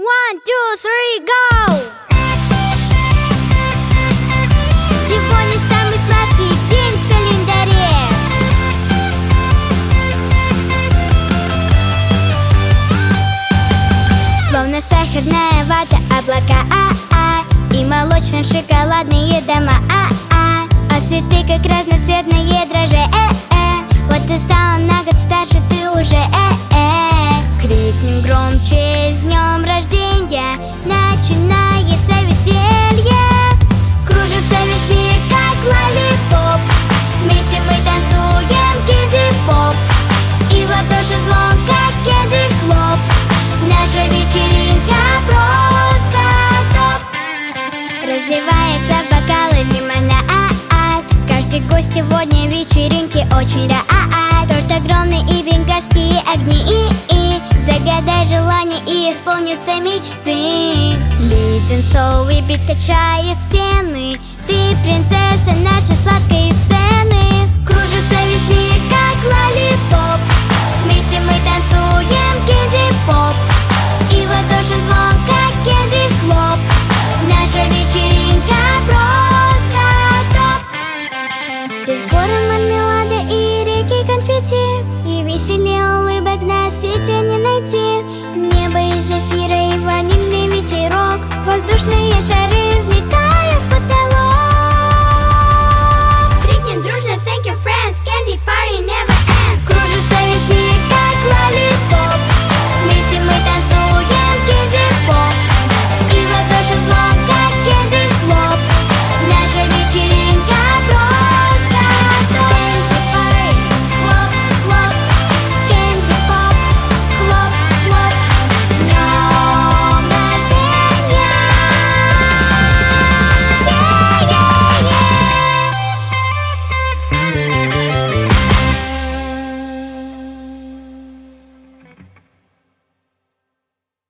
One, two, three, go! Сегодня самый сладкий день в календаре. Словно сахарная вата, облака, и молочно-шоколадные дома, а цветы как разноцветные дрожжи, Вот ты стала на год старше, ты уже, Крикнем громче, с днем рождения, начинается веселье. Кружится весь мир, как лоллипоп, вместе мы танцуем кэнди-поп, и в ладоши звон, как кэнди-хлоп. Наша вечеринка просто топ. Разливается в бокалы лимонад, каждый гость сегодня вечеринки очень рад. Торт огромный и бенгальские огни, загадай желание и исполнятся мечты. Леденцовый бит качает стены, ты принцесса нашей сладкой сцены. Кружится весь мир, как лоллипоп, вместе мы танцуем кэнди-поп, и в ладоши звон, как кэнди-хлоп. Наша вечеринка просто топ. Здесь горы мармелада и реки конфетти, и веселье улыбок на свете не найти. Небо из эфира и ванильный ветерок, воздушные шары взлетают.